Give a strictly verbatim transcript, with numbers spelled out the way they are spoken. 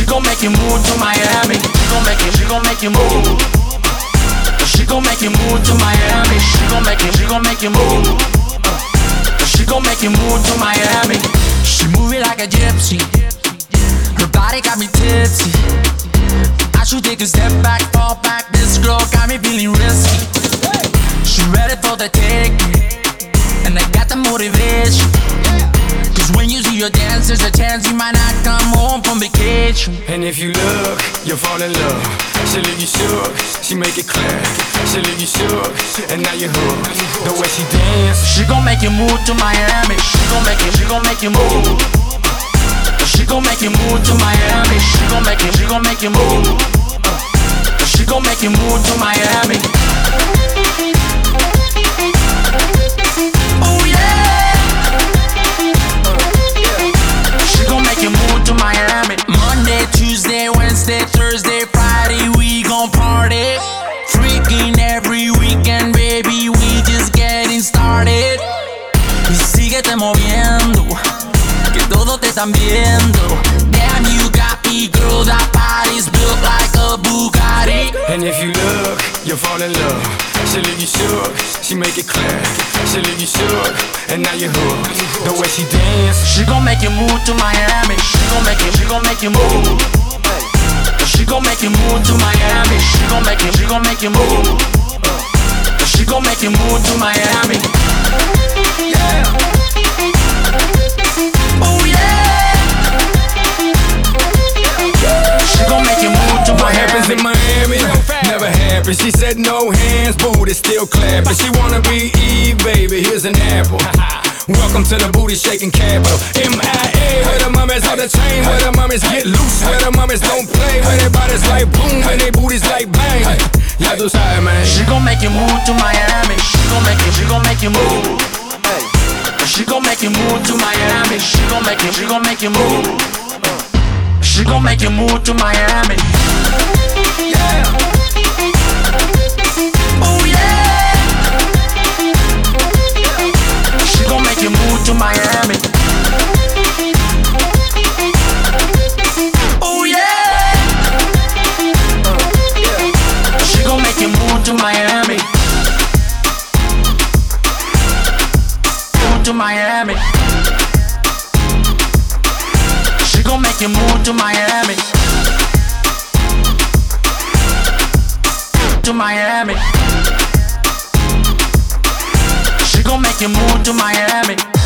gon' make you move to Miami. She gon' make you, she gon' make you move. She gon' make you move to Miami. She gon' make you, she gon' make you move. She gon' make you move to Miami. She move it like a gypsy. Her body got me tipsy. I should take a step back, fall back. This girl got me feeling risky. She ready for the take, and I got the motivation. Cause when you see your dance, there's a chance you might not come home from vacation. And if you look, you'll fall in love. She'll leave you shook, she make it clear. She'll leave you shook, and now you're hooked. The way she dance, she gon' make you move to Miami. She gon' make you, she gon' make you move. She gon' make you move to Miami. She gon' make you, she gon' make you move. She gon' make you move to Miami. Oh yeah. She gon' make you move to Miami. Monday, Tuesday, Wednesday, Thursday, Friday, we gon' party. Freaking every weekend, baby, we just getting started. Y síguete moviendo, que todos te están viendo. Damn, you got me, girl, that body's built like a Bugatti. and if you look, you'll fall in love. She'll leave you shook, she make it clear. She'll leave you shook, and now you're hooked. The way she dance, she gon' make you move to Miami. She gon' make you, she gon' make you move. She gon' make you move to Miami. She gon' make you, she gon' make you move. She gon' make you move to Miami. Yeah. Oh yeah. She gon' make you move to what Miami. happens in Miami never happens. She said no hands, booty still clapping. She wanna be Eve, baby, here's an apple. Welcome to the booty shaking capital. M I A, where the mummies on the chain, where the mummies get loose, where the mummies don't play, where their bodies like boom, and their booties like bang. Ya tú sabes, man. She gon' make you move to Miami. She gon' make you, she gon' make you move. She gon' make you move to Miami. She gon' make you, she gon' make you move. She gon' make you move to Miami. Yeah. Oh yeah. She gon' make you move to Miami. Oh yeah. She gon' make you move to Miami. Move to Miami. She gon' make you move to Miami. To Miami. She gon' make you move to Miami.